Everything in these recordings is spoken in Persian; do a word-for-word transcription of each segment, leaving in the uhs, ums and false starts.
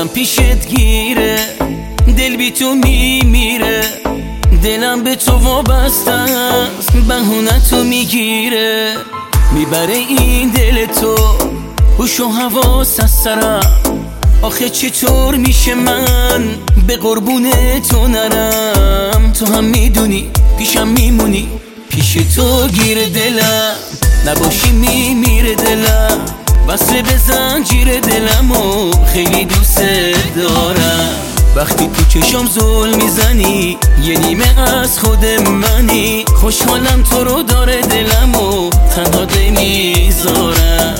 قلبم پیشت گیره، دل بی تو میمیره، دلم به تو وابسته است، بهونتو میگیره، میبره این دل تو هوش و حواس از سرم. آخه چطور میشه من به قربون تو نرم؟ تو هم میدونی پیشم میمونی، پیش تو گیر دلم، نباشی میمیره دلم، وصل به زنجیر دلم و خیلی دوست دارم. وقتی تو چشم زل میزنی یه نیمه از خود منی، خوشحالم تو رو داره دلم و تنها نمیذارم.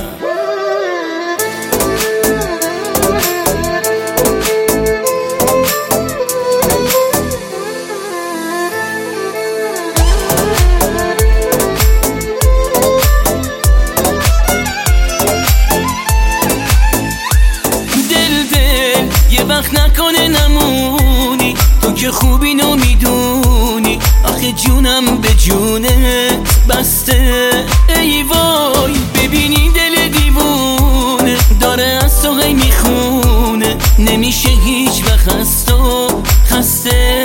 وقت نکنه نمونی، تو که خوبی نو میدونی، آخه جونم به جونت بسته. ای وای ببینی دل دیوونه داره از تو غی میخونه، نمیشه هیچ وقت از تو خسته.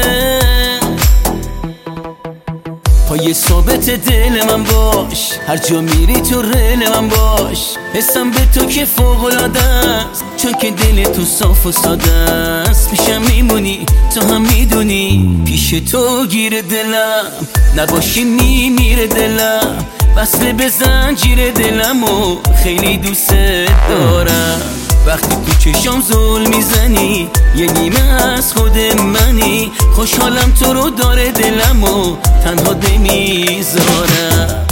پای ثابت دل من باش، هر جا میری تو رل من باش، حسم به تو که فوق العاده است، چون که دل تو صاف و ساده است. پیشم میمونی تو هم میدونی، پیش تو گیر دلم، نباشی میمیره دلم، وصل به زنجیر دلم و خیلی دوست دارم. وقتی تو چشم زل میزنی یه نیمه از خود منی، خوشحالم تو رو داره دلم و تنها نمیذارم.